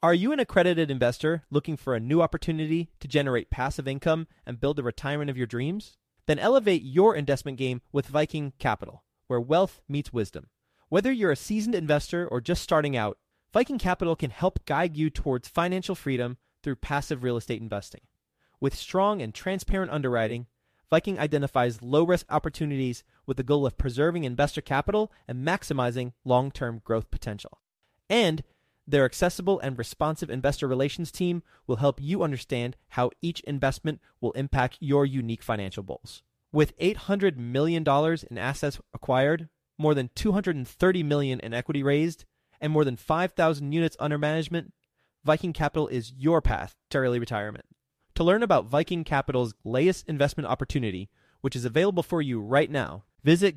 Are you an accredited investor looking for a new opportunity to generate passive income and build the retirement of your dreams? Then elevate your investment game with Viking Capital, where wealth meets wisdom. Whether you're a seasoned investor or just starting out, Viking Capital can help guide you towards financial freedom through passive real estate investing. With strong and transparent underwriting, Viking identifies low-risk opportunities with the goal of preserving investor capital and maximizing long-term growth potential. And their accessible and responsive investor relations team will help you understand how each investment will impact your unique financial goals. With $800 million in assets acquired, more than $230 million in equity raised, and more than 5,000 units under management, Viking Capital is your path to early retirement. To learn about Viking Capital's latest investment opportunity, which is available for you right now, visit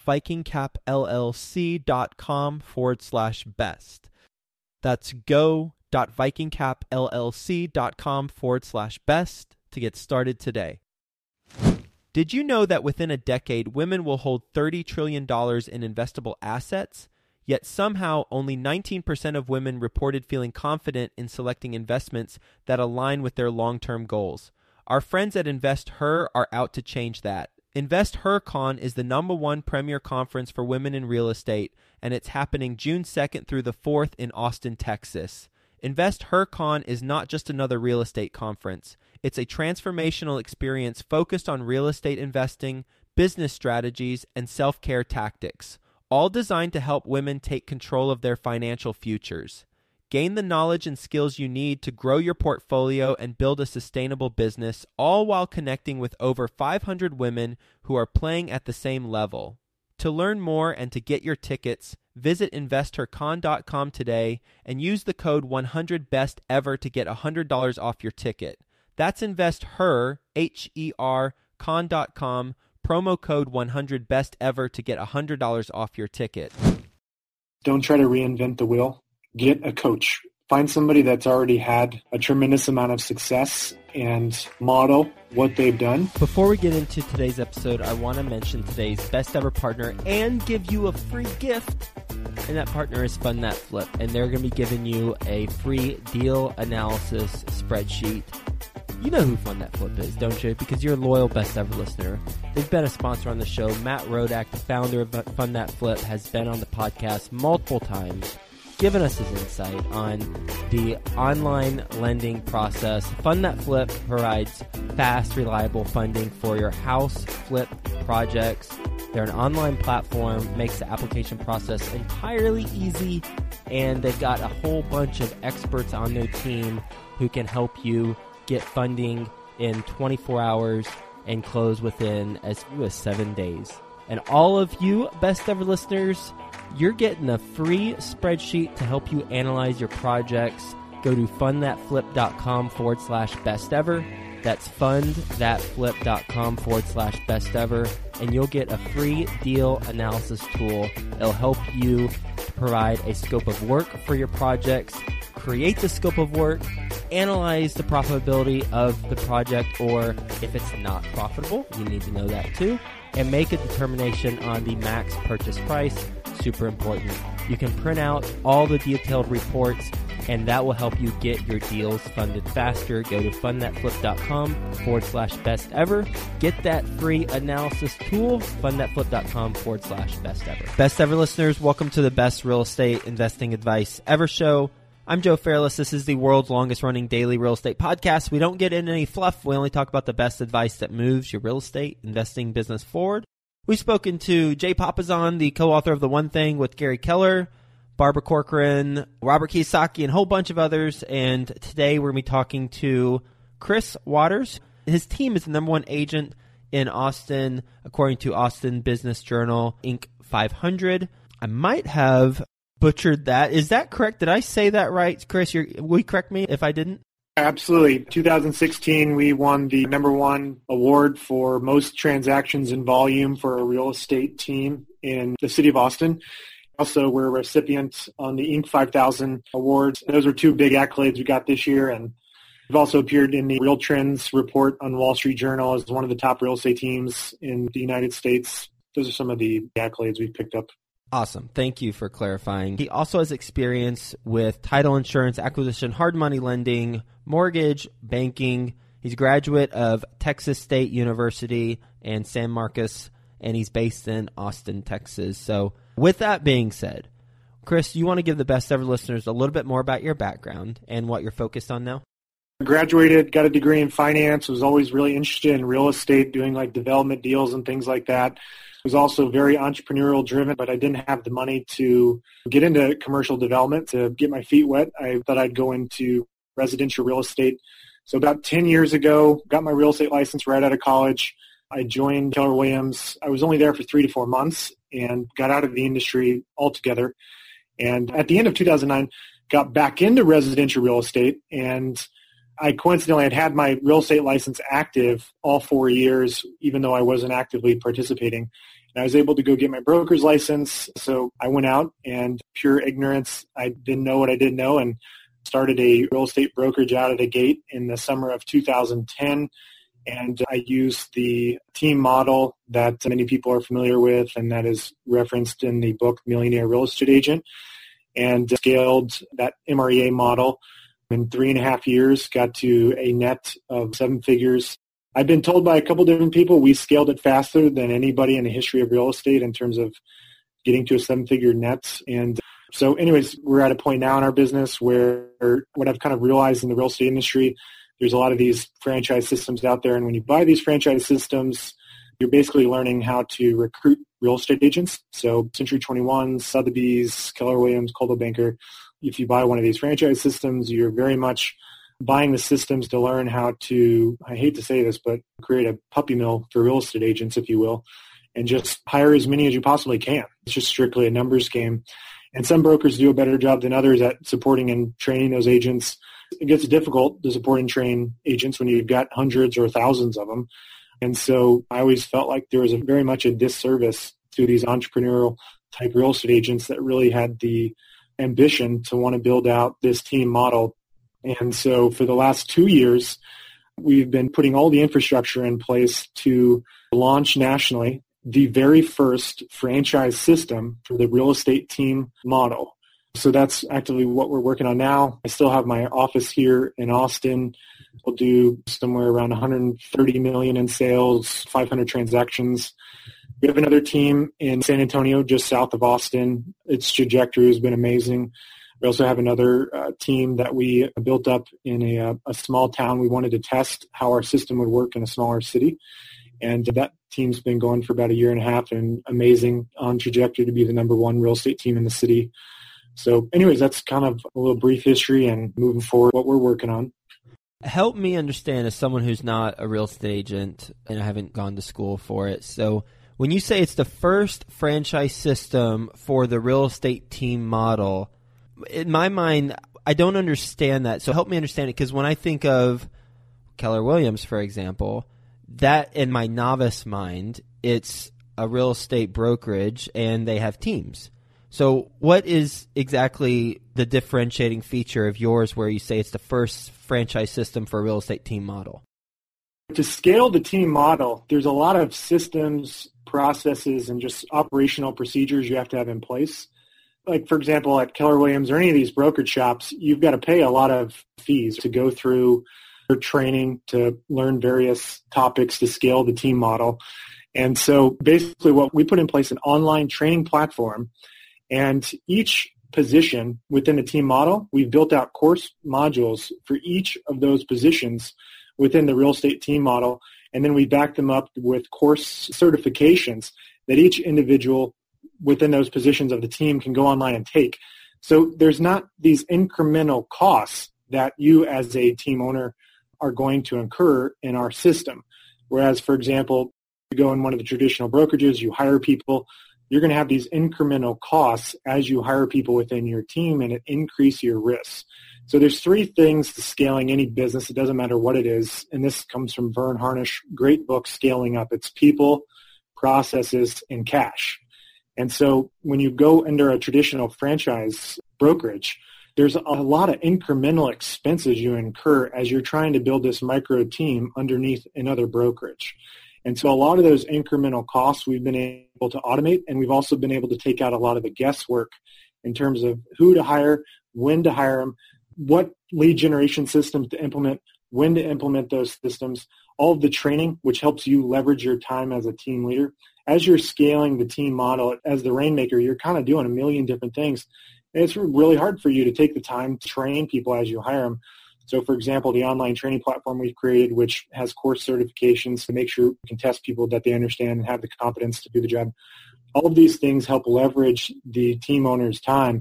go.vikingcapllc.com/best. That's go.vikingcapllc.com/best to get started today. Did you know that within a decade, women will hold $30 trillion in investable assets? Yet somehow only 19% of women reported feeling confident in selecting investments that align with their long-term goals. Our friends at InvestHer are out to change that. InvestHerCon is the #1 premier conference for women in real estate, and it's happening June 2nd through the 4th in Austin, Texas. InvestHerCon is not just another real estate conference. It's a transformational experience focused on real estate investing, business strategies, and self-care tactics, all designed to help women take control of their financial futures. Gain the knowledge and skills you need to grow your portfolio and build a sustainable business, all while connecting with over 500 women who are playing at the same level. To learn more and to get your tickets, visit InvestHerCon.com today and use the code 100BESTEVER to get $100 off your ticket. That's InvestHer, H-E-R, con.com, promo code 100BESTEVER to get $100 off your ticket. Don't try to reinvent the wheel. Get a coach. Find somebody that's already had a tremendous amount of success and model what they've done. Before we get into today's episode, I want to mention today's best ever partner and give you a free gift. And that partner is Fund That Flip. And they're going to be giving you a free deal analysis spreadsheet. You know who Fund That Flip is, don't you? Because you're a loyal best ever listener. They've been a sponsor on the show. Matt Rodak, the founder of Fund That Flip, has been on the podcast multiple times, giving us his insight on the online lending process. Fund That Flip provides fast, reliable funding for your house flip projects. They're an online platform, makes the application process entirely easy, and they've got a whole bunch of experts on their team who can help you get funding in 24 hours and close within as few as 7 days. And all of you best ever listeners, you're getting a free spreadsheet to help you analyze your projects. Go to fundthatflip.com/bestever. That's fundthatflip.com/bestever. And you'll get a free deal analysis tool. It'll help you to provide a scope of work for your projects, create the scope of work, analyze the profitability of the project, or if it's not profitable, you need to know that too, and make a determination on the max purchase price. Super important. You can print out all the detailed reports, and that will help you get your deals funded faster. Go to fundthatflip.com/bestever. Get that free analysis tool, fundthatflip.com/bestever. Best ever listeners, welcome to the best real estate investing advice ever show. I'm Joe Fairless. This is the world's longest running daily real estate podcast. We don't get into any fluff. We only talk about the best advice that moves your real estate investing business forward. We've spoken to Jay Papasan, the co-author of The One Thing with Gary Keller, Barbara Corcoran, Robert Kiyosaki, and a whole bunch of others. And today we're going to be talking to Chris Waters. His team is the #1 agent in Austin, according to Austin Business Journal, Inc. 500. I might have butchered that. Is that correct? Did I say that right? Chris, will you correct me if I didn't? Absolutely. 2016, we won the #1 award for most transactions in volume for a real estate team in the city of Austin. Also, we're a recipient on the Inc. 5000 awards. Those are 2 big accolades we got this year. And we've also appeared in the Real Trends report on Wall Street Journal as one of the top real estate teams in the United States. Those are some of the accolades we've picked up. Awesome. Thank you for clarifying. He also has experience with title insurance, acquisition, hard money lending, mortgage, banking. He's a graduate of Texas State University and San Marcos, and he's based in Austin, Texas. So with that being said, Chris, you want to give the best ever listeners a little bit more about your background and what you're focused on now? Graduated, got a degree in finance, was always really interested in real estate, doing like development deals and things like that. Was also very entrepreneurial driven, but I didn't have the money to get into commercial development to get my feet wet. I thought I'd go into residential real estate. So about 10 years ago, got my real estate license right out of college. I joined Keller Williams. I was only there for 3 to 4 months and got out of the industry altogether. And at the end of 2009, got back into residential real estate, and I coincidentally had my real estate license active all 4 years, even though I wasn't actively participating. And I was able to go get my broker's license. So I went out and pure ignorance, I didn't know what I didn't know, and started a real estate brokerage out of the gate in the summer of 2010. And I used the team model that many people are familiar with, and that is referenced in the book Millionaire Real Estate Agent, and scaled that MREA model. In 3.5 years, got to a net of 7 figures. I've been told by a couple different people we scaled it faster than anybody in the history of real estate in terms of getting to a 7-figure net. And so anyways, we're at a point now in our business where what I've kind of realized in the real estate industry, there's a lot of these franchise systems out there. And when you buy these franchise systems, you're basically learning how to recruit real estate agents. So Century 21, Sotheby's, Keller Williams, Coldwell Banker. If you buy one of these franchise systems, you're very much buying the systems to learn how to, I hate to say this, but create a puppy mill for real estate agents, if you will, and just hire as many as you possibly can. It's just strictly a numbers game. And some brokers do a better job than others at supporting and training those agents. It gets difficult to support and train agents when you've got hundreds or thousands of them. And so I always felt like there was very much a disservice to these entrepreneurial type real estate agents that really had the ambition to want to build out this team model. And so for the last 2 years, we've been putting all the infrastructure in place to launch nationally the very first franchise system for the real estate team model. So that's actively what we're working on now. I still have my office here in Austin. We'll do somewhere around 130 million in sales, 500 transactions. We have another team in San Antonio, just south of Austin. Its trajectory has been amazing. We also have another team that we built up in a small town. We wanted to test how our system would work in a smaller city. And that team's been going for about 1.5 years and amazing, on trajectory to be the number 1 real estate team in the city. So anyways, that's kind of a little brief history and moving forward what we're working on. Help me understand, as someone who's not a real estate agent and I haven't gone to school for it. So when you say it's the first franchise system for the real estate team model, in my mind, I don't understand that. So help me understand it, because when I think of Keller Williams, for example, that in my novice mind, it's a real estate brokerage and they have teams. So what is exactly the differentiating feature of yours where you say it's the first franchise system for a real estate team model? To scale the team model, there's a lot of systems, processes, and just operational procedures you have to have in place. Like, for example, at Keller Williams or any of these brokerage shops, you've got to pay a lot of fees to go through your training, to learn various topics, to scale the team model. And so basically what we put in place an online training platform, and each position within the team model, we've built out course modules for each of those positions within the real estate team model. And then we back them up with course certifications that each individual within those positions of the team can go online and take. So there's not these incremental costs that you as a team owner are going to incur in our system. Whereas, for example, you go in one of the traditional brokerages, you hire people, you're going to have these incremental costs as you hire people within your team, and it increase your risks. So there's 3 things to scaling any business. It doesn't matter what it is. And this comes from Vern Harnish, great book, Scaling Up. It's people, processes, and cash. And so when you go under a traditional franchise brokerage, there's a lot of incremental expenses you incur as you're trying to build this micro team underneath another brokerage. And so a lot of those incremental costs we've been able to automate, and we've also been able to take out a lot of the guesswork in terms of who to hire, when to hire them, what lead generation systems to implement, when to implement those systems, all of the training, which helps you leverage your time as a team leader. As you're scaling the team model, as the Rainmaker, you're kind of doing a million different things. And it's really hard for you to take the time to train people as you hire them. So, for example, the online training platform we've created, which has course certifications to make sure we can test people that they understand and have the competence to do the job. All of these things help leverage the team owner's time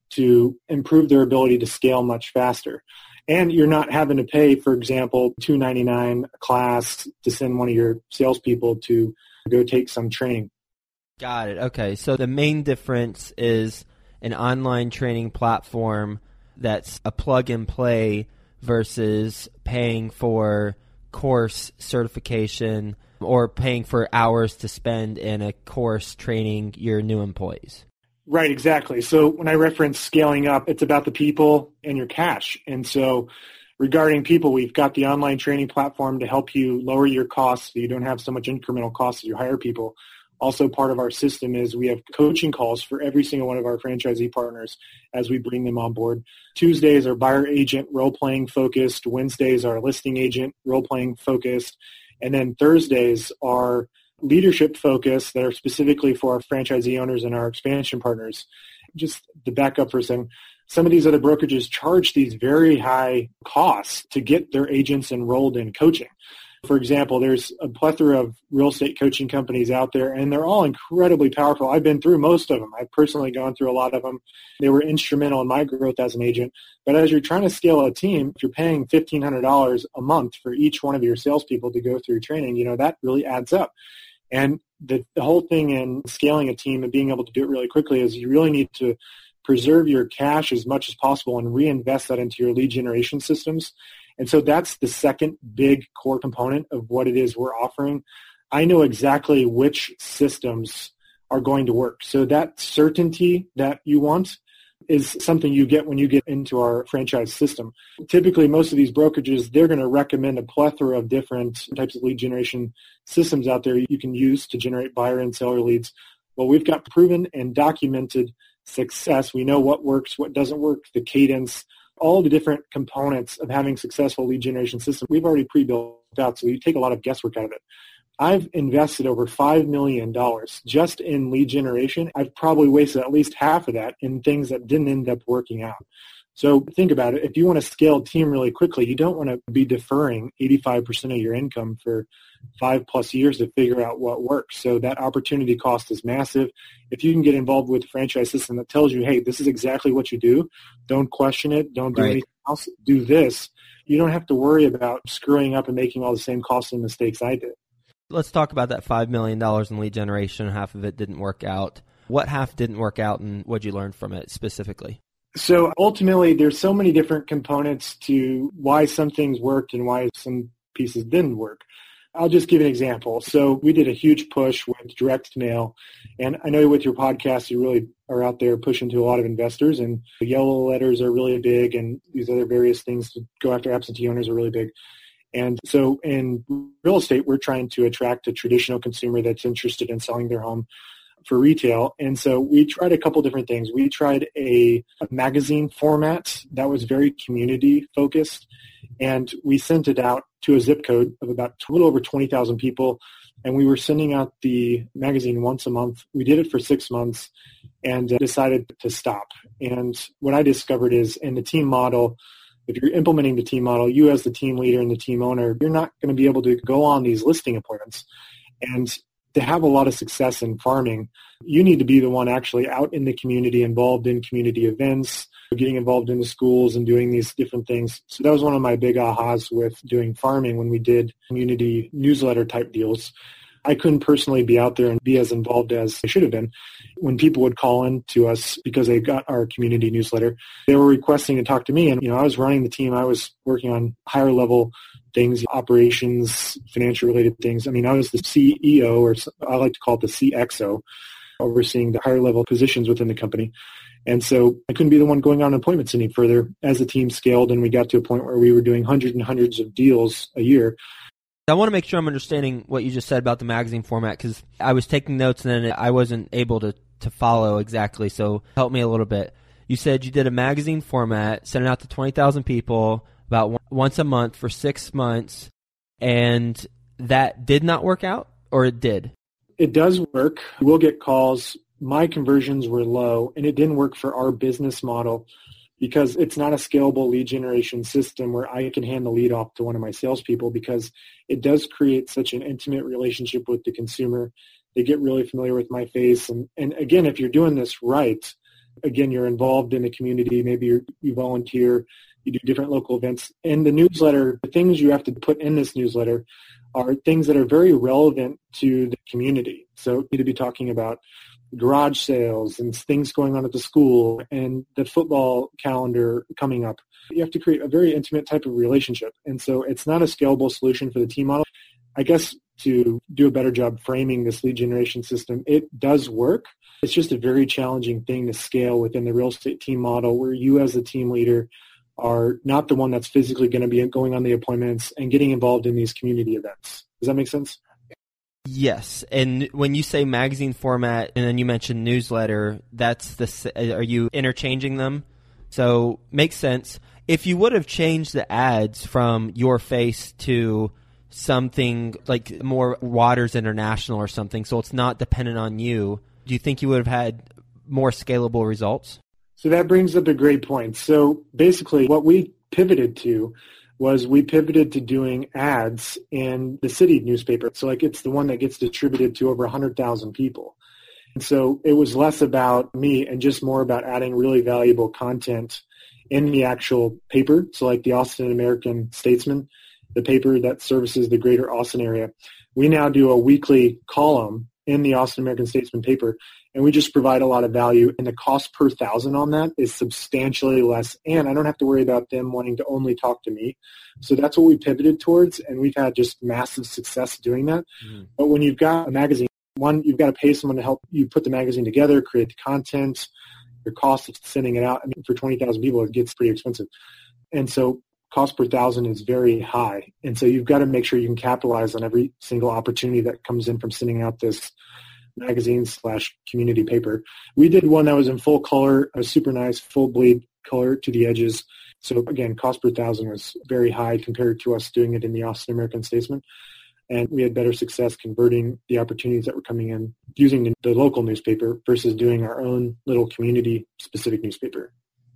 to improve their ability to scale much faster. And you're not having to pay, for example, $299 a class to send one of your salespeople to go take some training. Got it. Okay. So the main difference is an online training platform that's a plug and play versus paying for course certification or paying for hours to spend in a course training your new employees. Right, exactly. So when I reference scaling up, it's about the people and your cash. And so regarding people, we've got the online training platform to help you lower your costs so you don't have so much incremental costs as you hire people. Also, part of our system is we have coaching calls for every single one of our franchisee partners as we bring them on board. Tuesdays are buyer agent role-playing focused. Wednesdays are listing agent role-playing focused. And then Thursdays are leadership focused that are specifically for our franchisee owners and our expansion partners. Just to back up for a second, some of these other brokerages charge these very high costs to get their agents enrolled in coaching. For example, there's a plethora of real estate coaching companies out there, and they're all incredibly powerful. I've been through most of them. I've personally gone through a lot of them. They were instrumental in my growth as an agent. But as you're trying to scale a team, if you're paying $1,500 a month for each one of your salespeople to go through training, that really adds up. And the whole thing in scaling a team and being able to do it really quickly is you really need to preserve your cash as much as possible and reinvest that into your lead generation systems. And so that's the second big core component of what it is we're offering. I know exactly which systems are going to work. So that certainty that you want is something you get when you get into our franchise system. Typically, most of these brokerages, they're going to recommend a plethora of different types of lead generation systems out there you can use to generate buyer and seller leads. Well, we've got proven and documented success. We know what works, what doesn't work, the cadence, all the different components of having successful lead generation system. We've already pre-built out, so you take a lot of guesswork out of it. I've invested over $5 million just in lead generation. I've probably wasted at least half of that in things that didn't end up working out. So think about it. If you want to scale a team really quickly, you don't want to be deferring 85% of your income for 5+ years to figure out what works. So that opportunity cost is massive. If you can get involved with a franchise system that tells you, hey, this is exactly what you do, don't question it, don't do anything else, do this, you don't have to worry about screwing up and making all the same costly mistakes I did. Let's talk about that $5 million in lead generation. Half of it didn't work out. What half didn't work out, and what did you learn from it specifically? So ultimately, there's so many different components to why some things worked and why some pieces didn't work. I'll just give an example. So we did a huge push with direct mail, and I know with your podcast, you really are out there pushing to a lot of investors, and the yellow letters are really big, and these other various things to go after absentee owners are really big. And so in real estate, we're trying to attract a traditional consumer that's interested in selling their home for retail. And so we tried a couple different things. We tried a magazine format that was very community focused, and we sent it out to a zip code of about a little over 20,000 people. And we were sending out the magazine once a month. We did it for 6 months and decided to stop. And what I discovered is in the team model, if you're implementing the team model, you as the team leader and the team owner, you're not going to be able to go on these listing appointments. And to have a lot of success in farming, you need to be the one actually out in the community, involved in community events, getting involved in the schools and doing these different things. So that was one of my big ahas with doing farming when we did community newsletter type deals. I couldn't personally be out there and be as involved as I should have been. When people would call in to us because they got our community newsletter, they were requesting to talk to me. And, I was running the team. I was working on higher level things, operations, financial related things. I was the CEO, or I like to call it the CXO, overseeing the higher level positions within the company. And so I couldn't be the one going on appointments any further. As the team scaled and we got to a point where we were doing hundreds and hundreds of deals a year, I want to make sure I'm understanding what you just said about the magazine format, because I was taking notes and then I wasn't able to follow exactly, so help me a little bit. You said you did a magazine format, sent it out to 20,000 people about once a month for 6 months, and that did not work out, or it did? It does work. We'll get calls. My conversions were low, and it didn't work for our business model because it's not a scalable lead generation system where I can hand the lead off to one of my salespeople, because it does create such an intimate relationship with the consumer. They get really familiar with my face. And again, if you're doing this right, again, you're involved in the community. Maybe you volunteer, you do different local events. And the newsletter, the things you have to put in this newsletter are things that are very relevant to the community. So you need to be talking about garage sales and things going on at the school and the football calendar coming up. You have to create a very intimate type of relationship. And so it's not a scalable solution for the team model. I guess to do a better job framing this lead generation system, it does work. It's just a very challenging thing to scale within the real estate team model, where you as a team leader are not the one that's physically going to be going on the appointments and getting involved in these community events. Does that make sense? Yes. And when you say magazine format and then you mentioned newsletter, are you interchanging them? So makes sense. If you would have changed the ads from your face to something like more Waters International or something, so it's not dependent on you, do you think you would have had more scalable results? So that brings up a great point. So basically what we pivoted to was we pivoted to doing ads in the city newspaper. So like it's the one that gets distributed to over 100,000 people. And so it was less about me and just more about adding really valuable content in the actual paper. So like the Austin American Statesman, the paper that services the greater Austin area. We now do a weekly column in the Austin American Statesman paper, and we just provide a lot of value, and the cost per thousand on that is substantially less, and I don't have to worry about them wanting to only talk to me. So that's what we pivoted towards, and we've had just massive success doing that. Mm-hmm. But when you've got a magazine, one, you've got to pay someone to help you put the magazine together, create the content, your cost of sending it out. I mean, for 20,000 people, it gets pretty expensive. And so cost per thousand is very high. And so you've got to make sure you can capitalize on every single opportunity that comes in from sending out this magazine/community paper. We did one that was in full color, a super nice full bleed color to the edges. So again, cost per thousand was very high compared to us doing it in the Austin American Statesman. And we had better success converting the opportunities that were coming in using the local newspaper versus doing our own little community-specific newspaper.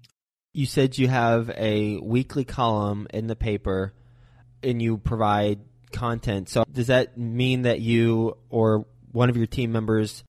You said you have a weekly column in the paper and you provide content. So does that mean that you or one of your team members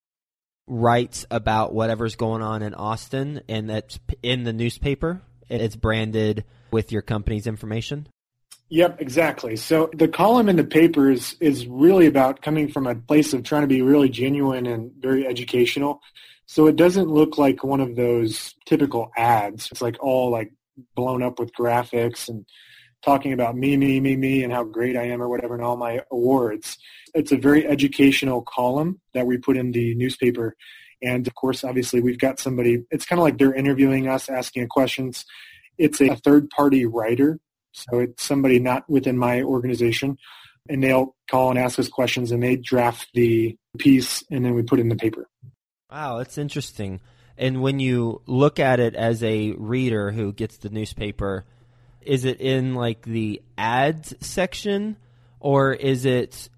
writes about whatever's going on in Austin and that's in the newspaper and it's branded with your company's information? Yep, exactly. So the column in the paper is really about coming from a place of trying to be really genuine and very educational. So it doesn't look like one of those typical ads. It's like all like blown up with graphics and talking about me, and how great I am or whatever and all my awards. It's a very educational column that we put in the newspaper. And of course, obviously, we've got somebody, it's kind of like they're interviewing us, asking questions. It's a third-party writer. So it's somebody not within my organization. And they'll call and ask us questions and they draft the piece and then we put it in the paper. Wow, that's interesting. And when you look at it as a reader who gets the newspaper, is it in like the ads section or is it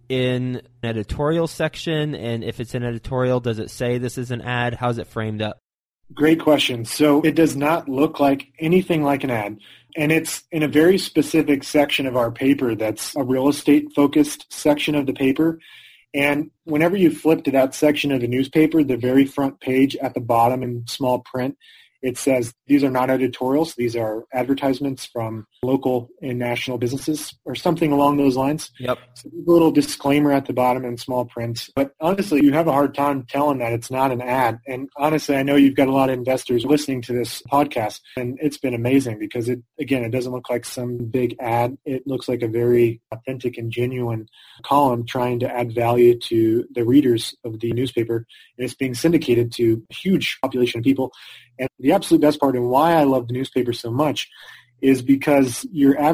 in an editorial section? And if it's an editorial, does it say this is an ad? How's it framed up? Great question. So it does not look like anything like an ad. And it's in a very specific section of our paper that's a real estate focused section of the paper. And whenever you flip to that section of the newspaper, the very front page at the bottom in small print, it says these are not editorials. These are advertisements from local and national businesses or something along those lines. Yep. So a little disclaimer at the bottom in small print. But honestly, you have a hard time telling that it's not an ad. And honestly, I know you've got a lot of investors listening to this podcast, and it's been amazing because it doesn't look like some big ad. It looks like a very authentic and genuine column trying to add value to the readers of the newspaper. And it's being syndicated to a huge population of people. And the absolute best part and why I love the newspaper so much is because your average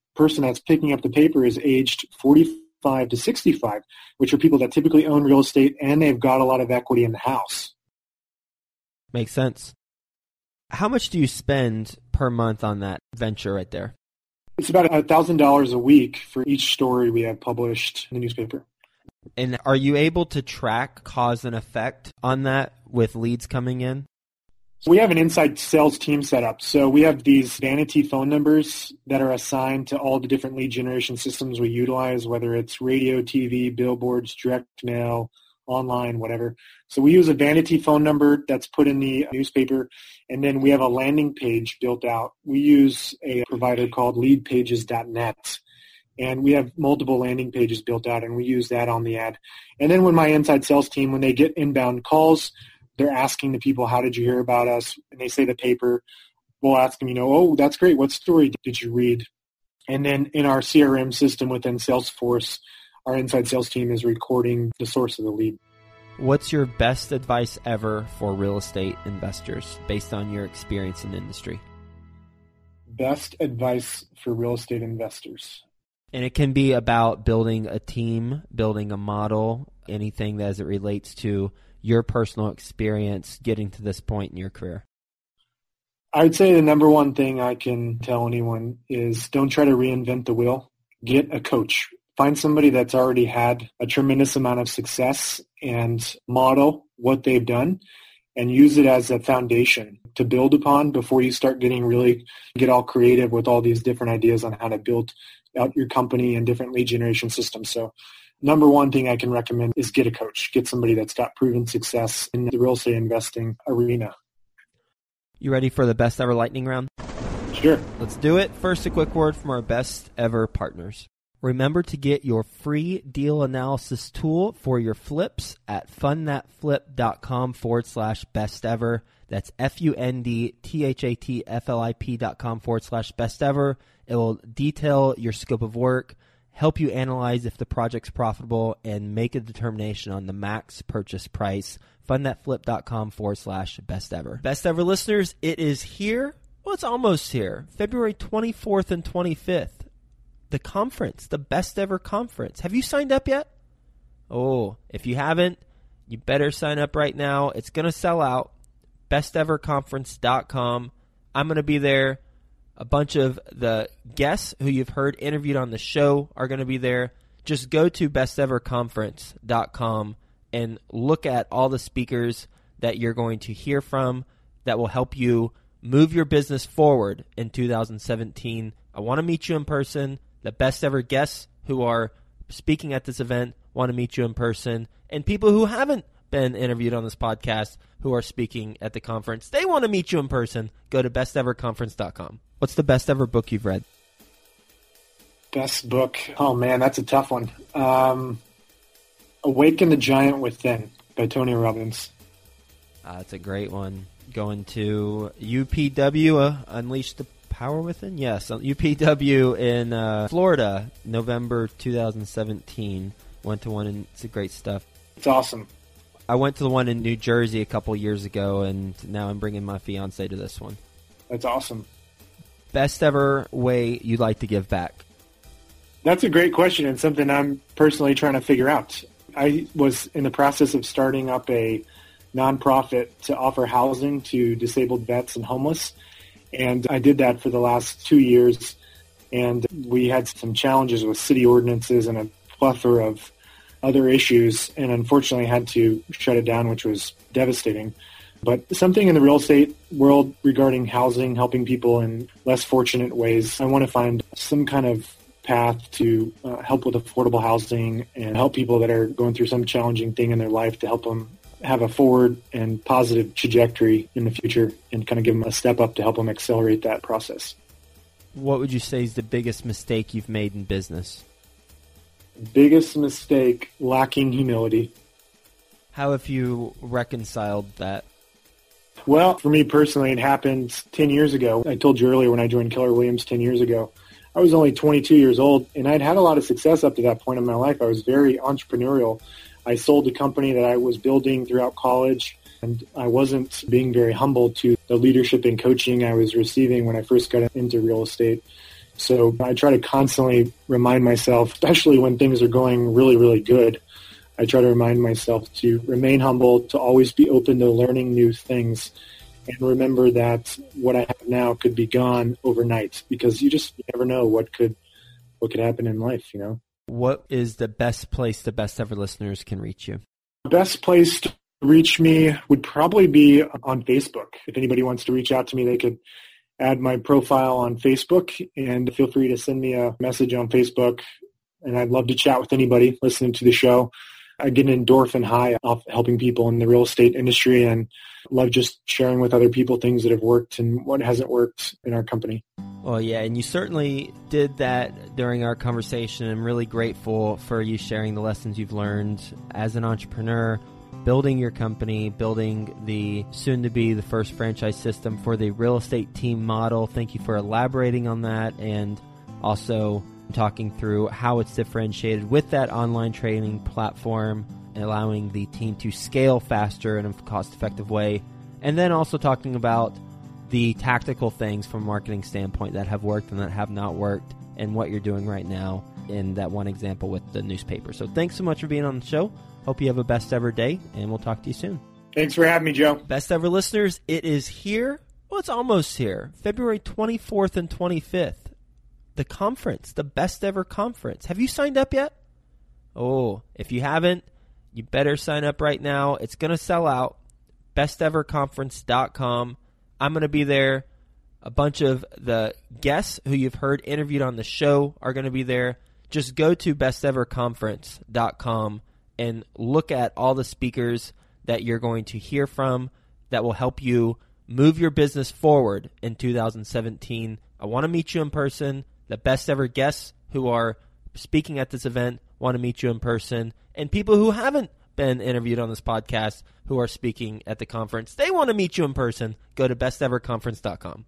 person that's picking up the paper is aged 45 to 65, which are people that typically own real estate and they've got a lot of equity in the house. Makes sense. How much do you spend per month on that venture right there? It's about $1,000 a week for each story we have published in the newspaper. And are you able to track cause and effect on that with leads coming in? We have an inside sales team set up. So we have these vanity phone numbers that are assigned to all the different lead generation systems we utilize, whether it's radio, TV, billboards, direct mail, online, whatever. So we use a vanity phone number that's put in the newspaper, and then we have a landing page built out. We use a provider called leadpages.net, and we have multiple landing pages built out, and we use that on the ad. And then when my inside sales team, when they get inbound calls, they're asking the people, how did you hear about us? And they say the paper. We'll ask them, oh, that's great. What story did you read? And then in our CRM system within Salesforce, our inside sales team is recording the source of the lead. What's your best advice ever for real estate investors based on your experience in the industry? Best advice for real estate investors. And it can be about building a team, building a model, anything that as it relates to your personal experience getting to this point in your career. I'd say the number one thing I can tell anyone is don't try to reinvent the wheel. Get a coach. Find somebody that's already had a tremendous amount of success and model what they've done and use it as a foundation to build upon before you start get all creative with all these different ideas on how to build out your company and different lead generation systems. So number one thing I can recommend is get a coach. Get somebody that's got proven success in the real estate investing arena. You ready for the best ever lightning round? Sure. Let's do it. First, a quick word from our best ever partners. Remember to get your free deal analysis tool for your flips at fundthatflip.com/best ever. That's fundthatflip.com/best ever. It will detail your scope of work, help you analyze if the project's profitable, and make a determination on the max purchase price. fundthatflip.com/best ever. Best ever listeners, it is here. Well, it's almost here. February 24th and 25th. The conference, the best ever conference. Have you signed up yet? Oh, if you haven't, you better sign up right now. It's going to sell out. besteverconference.com. I'm going to be there. A bunch of the guests who you've heard interviewed on the show are going to be there. Just go to besteverconference.com and look at all the speakers that you're going to hear from that will help you move your business forward in 2017. I want to meet you in person. The best ever guests who are speaking at this event want to meet you in person. And people who haven't been interviewed on this podcast who are speaking at the conference, they want to meet you in person. Go to besteverconference.com. What's the best ever book you've read? Best book? Oh, man, that's a tough one. Awaken the Giant Within by Tony Robbins. That's a great one. Going to UPW, Unleash the Power Within? Yes, UPW in Florida, November 2017. Went to one, and it's great stuff. It's awesome. I went to the one in New Jersey a couple years ago, and now I'm bringing my fiance to this one. That's awesome. Best ever way you'd like to give back? That's a great question and something I'm personally trying to figure out. I was in the process of starting up a nonprofit to offer housing to disabled vets and homeless. And I did that for the last 2 years. And we had some challenges with city ordinances and a plethora of other issues. And unfortunately had to shut it down, which was devastating. But something in the real estate world regarding housing, helping people in less fortunate ways, I want to find some kind of path to help with affordable housing and help people that are going through some challenging thing in their life to help them have a forward and positive trajectory in the future and kind of give them a step up to help them accelerate that process. What would you say is the biggest mistake you've made in business? Biggest mistake, lacking humility. How have you reconciled that? Well, for me personally, it happened 10 years ago. I told you earlier when I joined Keller Williams 10 years ago. I was only 22 years old, and I'd had a lot of success up to that point in my life. I was very entrepreneurial. I sold a company that I was building throughout college, and I wasn't being very humble to the leadership and coaching I was receiving when I first got into real estate. So I try to constantly remind myself, especially when things are going really, really good, I try to remind myself to remain humble, to always be open to learning new things, and remember that what I have now could be gone overnight, because you never know what could happen in life, you know. What is the best place the Best Ever listeners can reach you? The best place to reach me would probably be on Facebook. If anybody wants to reach out to me, they could add my profile on Facebook, and feel free to send me a message on Facebook. And I'd love to chat with anybody listening to the show. I get an endorphin high off helping people in the real estate industry, and love just sharing with other people things that have worked and what hasn't worked in our company. Well, yeah, and you certainly did that during our conversation. I'm really grateful for you sharing the lessons you've learned as an entrepreneur, building your company, building the soon-to-be the first franchise system for the real estate team model. Thank you for elaborating on that, and also talking through how it's differentiated with that online training platform, allowing the team to scale faster in a cost-effective way, and then also talking about the tactical things from a marketing standpoint that have worked and that have not worked, and what you're doing right now in that one example with the newspaper. So thanks so much for being on the show. Hope you have a best ever day, and we'll talk to you soon. Thanks for having me, Joe. Best Ever listeners, it is here. Well, it's almost here. February 24th and 25th. The conference, the Best Ever Conference. Have you signed up yet? Oh, if you haven't, you better sign up right now. It's going to sell out. besteverconference.com. I'm going to be there. A bunch of the guests who you've heard interviewed on the show are going to be there. Just go to besteverconference.com and look at all the speakers that you're going to hear from that will help you move your business forward in 2017. I want to meet you in person. The best ever guests who are speaking at this event want to meet you in person. And people who haven't been interviewed on this podcast who are speaking at the conference, they want to meet you in person. Go to besteverconference.com.